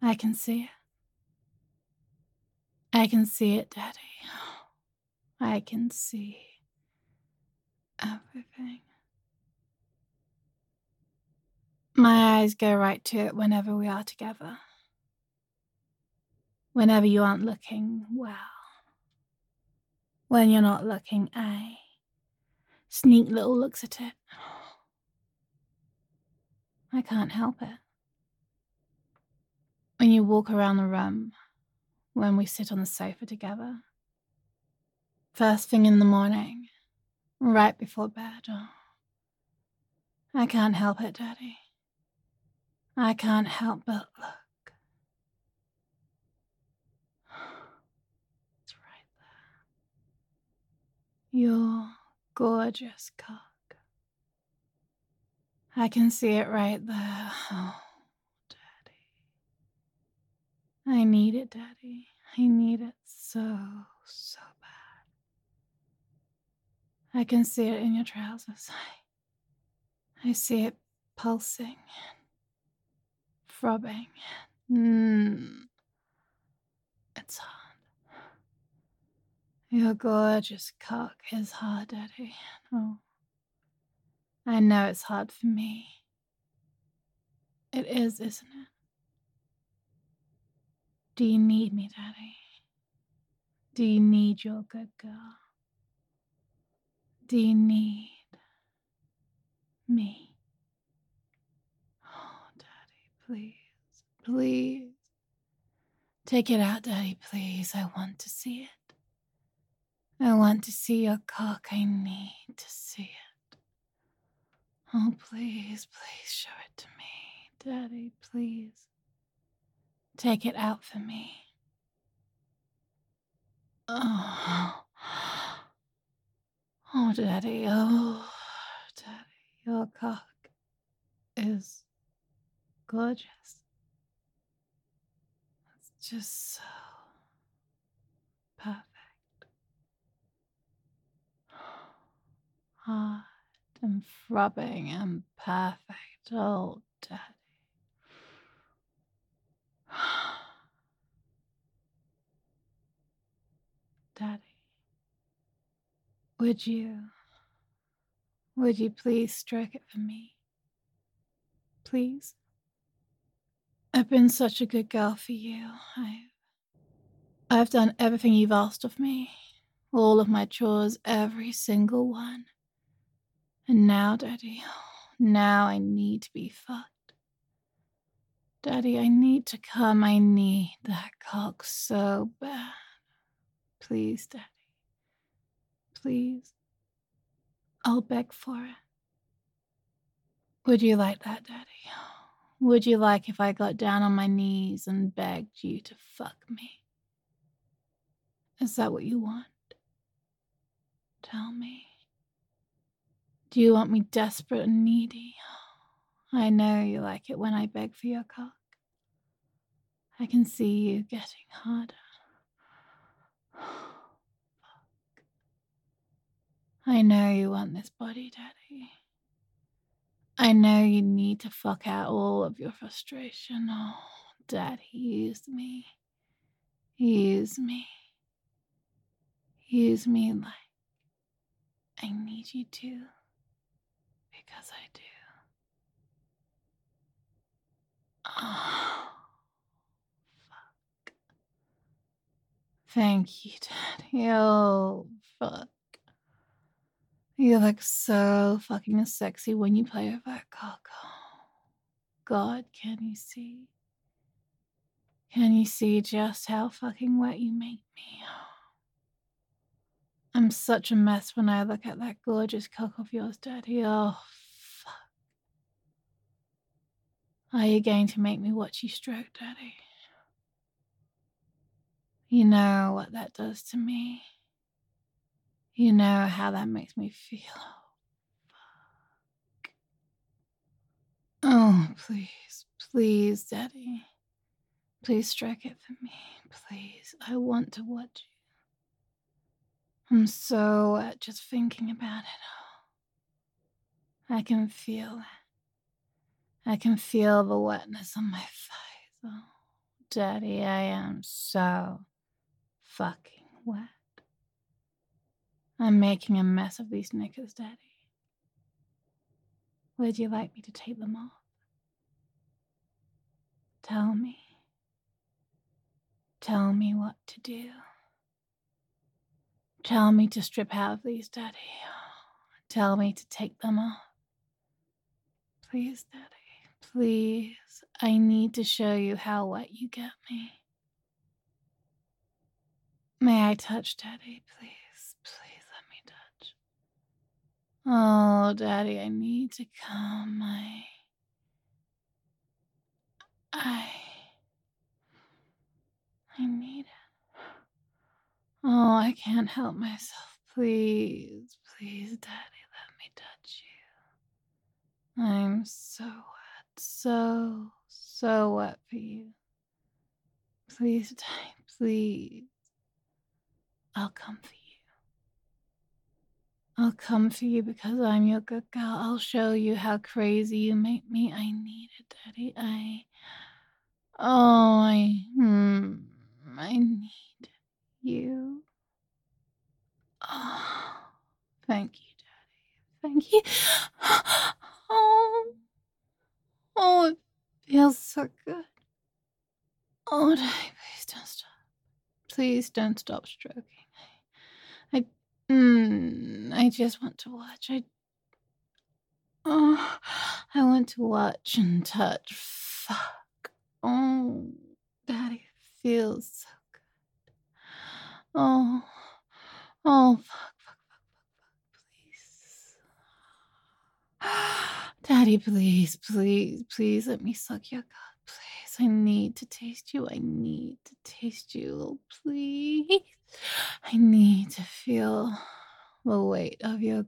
I can see it. I can see it, Daddy. I can see everything. My eyes go right to it whenever we are together. Whenever you aren't looking well. When you're not looking, I sneak little looks at it. I can't help it. When you walk around the room, when we sit on the sofa together, first thing in the morning, right before bed, I can't help it, Daddy. I can't help but look. It's right there. Your gorgeous cock. I can see it right there. Oh, Daddy. I need it, Daddy. I need it so, so bad. I can see it in your trousers. I see it pulsing, throbbing. It's hard. Your gorgeous cock is hard, Daddy. Oh, I know it's hard for me. It is, isn't it? Do you need me, Daddy? Do you need your good girl? Do you need me? Oh, Daddy, please, please. Take it out, Daddy, please. I want to see it. I want to see your cock. I need to see it. Oh, please, please show it to me. Daddy, please. Take it out for me. Oh, oh, Daddy, oh, Daddy, your cock is gorgeous. It's just so perfect. Hard and throbbing and perfect. Oh, Daddy. Daddy, would you please stroke it for me? Please? I've been such a good girl for you. I've done everything you've asked of me. All of my chores, every single one. And now, Daddy, now I need to be fucked. Daddy, I need to come. I need that cock so bad. Please, Daddy. Please. I'll beg for it. Would you like that, Daddy? Would you like if I got down on my knees and begged you to fuck me? Is that what you want? Tell me. Do you want me desperate and needy? I know you like it when I beg for your cock. I can see you getting harder. Fuck. I know you want this body, Daddy. I know you need to fuck out all of your frustration. Oh, Daddy, use me. Use me. Use me like I need you to, because I do. Oh, fuck. Thank you, Daddy. Oh, fuck. You look so fucking sexy when you play with that cock. Oh, God, can you see? Can you see just how fucking wet you make me? I'm such a mess when I look at that gorgeous cock of yours, Daddy. Oh, fuck. Are you going to make me watch you stroke, Daddy? You know what that does to me. You know how that makes me feel. Fuck. Oh, please, please, Daddy. Please stroke it for me. Please, I want to watch you. I'm so wet just thinking about it. I can feel it. I can feel the wetness on my thighs. Oh, Daddy, I am so fucking wet. I'm making a mess of these knickers, Daddy. Would you like me to take them off? Tell me. Tell me what to do. Tell me to strip out of these, Daddy. Tell me to take them off. Please, Daddy. Please. I need to show you how wet you get me. May I touch, Daddy? Please. Please let me touch. Oh, Daddy, I need to come. I need it. Oh, I can't help myself. Please, please, Daddy, let me touch you. I'm so wet. So wet for you. Please, Daddy, please. I'll come for you. I'll come for you because I'm your good girl. I'll show you how crazy you make me. I need it, Daddy. I need you. Oh, thank you, Daddy. Thank you. Oh, it feels so good. Oh, Daddy, please don't stop. Please don't stop stroking. I just want to watch. I want to watch and touch. Fuck. Oh, Daddy, it feels so good. Fuck, please. Daddy, please let me suck your gut, please. I need to taste you. Oh, please. I need to feel the weight of your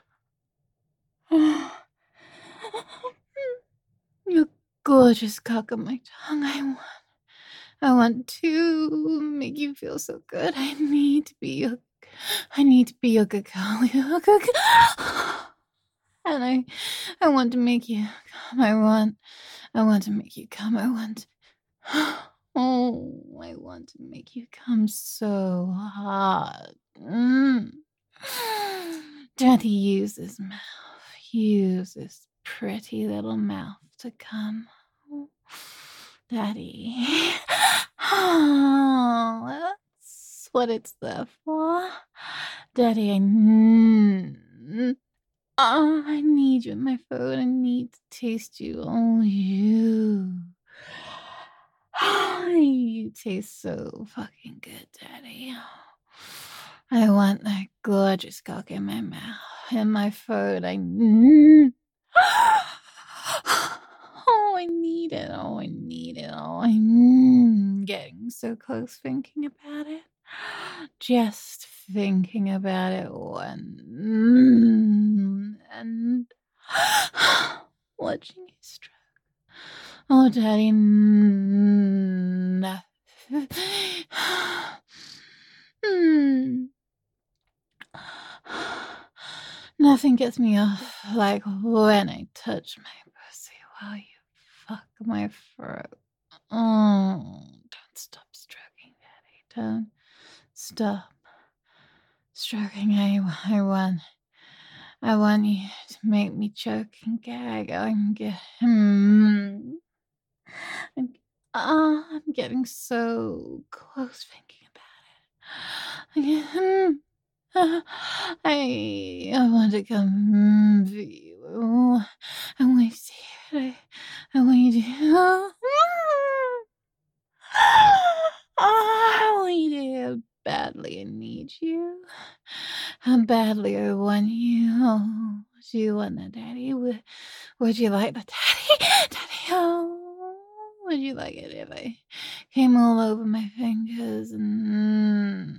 your gorgeous cock on my tongue. I want to make you feel so good. I need to be your good girl. Your good girl. And I want to make you come. I want to make you come. I want to make you come so hard. Daddy, use this mouth. Use this pretty little mouth to come. Daddy. That's what it's there for. Daddy, I need you in my phone. I need to taste you. Oh, you. You taste so fucking good, Daddy. I want that gorgeous cock in my mouth, in my throat. I need it. I need it. I'm getting so close thinking about it. Just thinking about it and watching you stroke. Oh, Daddy, nothing gets me off like when I touch my pussy while you fuck my throat. Oh, don't stop stroking, Daddy. Don't stop stroking. I want you to make me choke and gag. I'm getting so close thinking about it. I want to come for you. I want to see it. I want you to. I want you to badly. I need you. How badly I want you. Oh, do you want that, Daddy? Would you like that, Daddy? Daddy, oh, would you like it if I came all over my fingers and...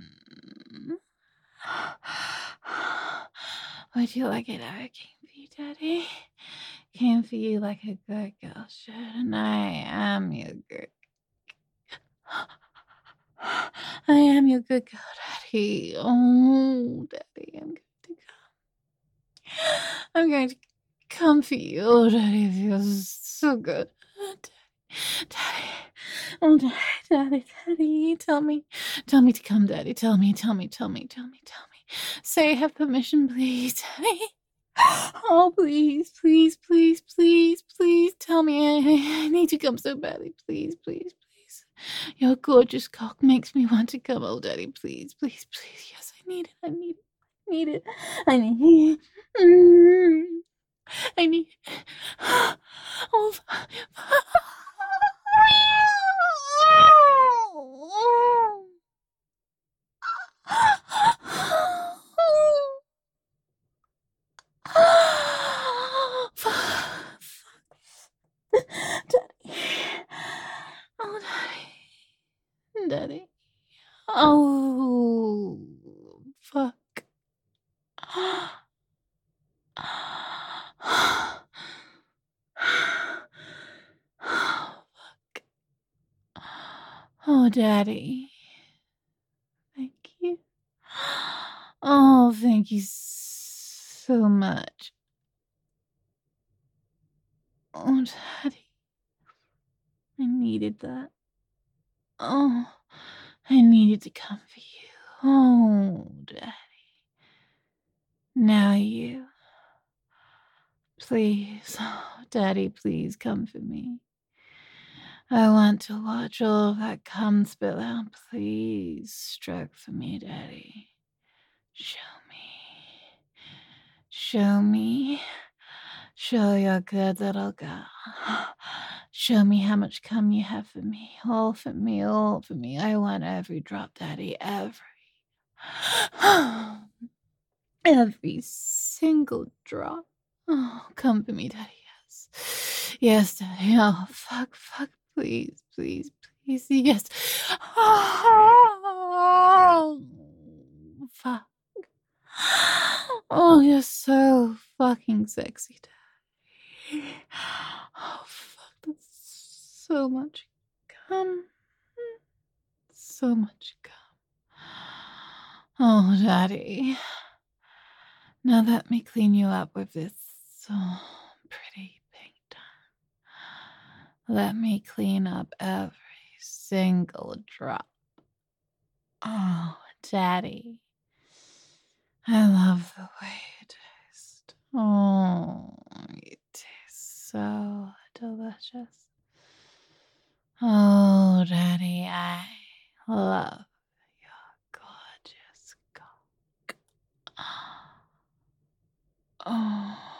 Would you like it if I came for you, Daddy? Came for you like a good girl should, and I am your good... I am your good girl, Daddy. Oh, Daddy, I'm going to come for you. Oh, Daddy, it feels so good. Daddy, Oh, Daddy, tell me to come, Daddy. Tell me. Say I have permission, please, Daddy. Oh, please, tell me. I need to come so badly. Please. Your gorgeous cock makes me want to come. Oh, Daddy, please. Yes, I need it. I need it. Mm, I need it. Oh, Daddy. Oh, Daddy. Oh, fuck. Fuck. Oh, Daddy. Thank you. Oh, thank you so much. Oh, Daddy. I needed that. Oh, I needed to come for you. Oh, Daddy. Now you. Please, oh, Daddy, please come for me. I want to watch all that cum spill out. Please stroke for me, Daddy. Show me. Show me. Show your good little girl. Show me how much cum you have for me. All for me, all for me. I want every drop, Daddy. Every single drop. Oh, come for me, Daddy. Yes. Yes, Daddy. Oh, fuck. Please. Yes. Oh, fuck. Oh, you're so fucking sexy, Daddy. Oh, fuck. That's so much cum. So much cum. Oh, Daddy. Now let me clean you up with this pretty pink tongue. Let me clean up every single drop. Oh, Daddy. I love the way you taste. Oh, you taste so delicious. Oh, Daddy, I love your gorgeous cock. Oh.